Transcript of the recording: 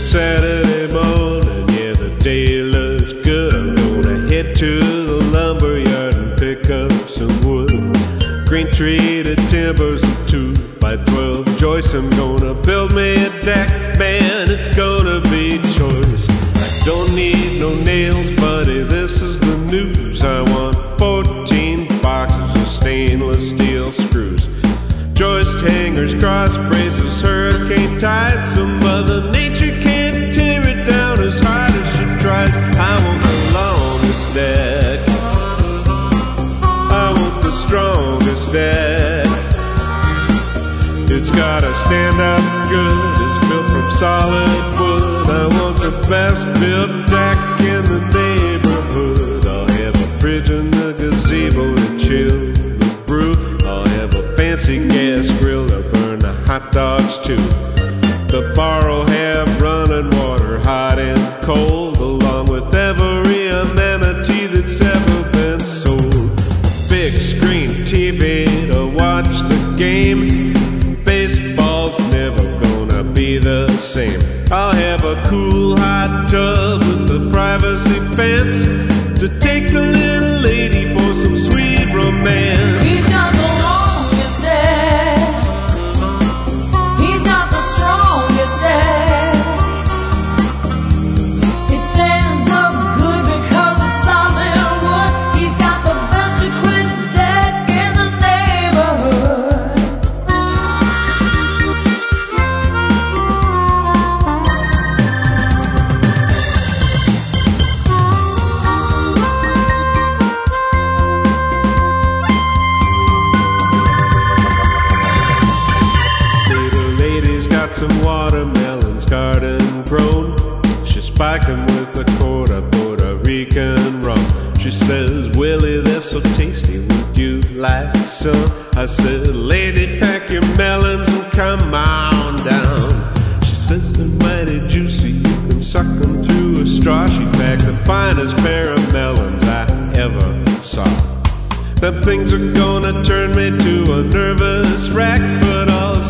Saturday morning, yeah, the day looks good. I'm gonna head to the lumber yard and pick up some wood. Green treated timbers and 2x12 joists. I'm gonna build me a deck, man, it's gonna be choice. I don't need no nails, buddy, this is the news. I want 14 boxes of stainless steel screws, joist hangers, cross braces, hurricane ties. Some Mother Nature can't tear it down as hard as she tries. I want the longest deck, I want the strongest deck. It's gotta stand up good, it's built from solid wood. I want the best built deck in the neighborhood. I'll have a fridge in the gazebo to chill the brew. I'll have a fancy gas grill to burn the hot dogs too. The bar will have running water, hot and cold, along with every amenity that's ever been sold. Big screen TV to watch the game, baseball's never gonna be the same. I'll have a cool hot tub with a privacy fence to take the little lady for some sweet romance. He's got the longest deck, he's got the strongest deck. It stands up good because it's solid wood. He's got the best equipped deck in the neighborhood. Some watermelons garden grown. She's spiked them with a quart of Puerto Rican rum. She says, Willie, they're so tasty, would you like some? I said, lady, pack your melons and come on down. She says they're mighty juicy, you can suck them through a straw. She packed the finest pair of melons I ever saw. Them things are gonna turn me to a nervous wreck, but I'll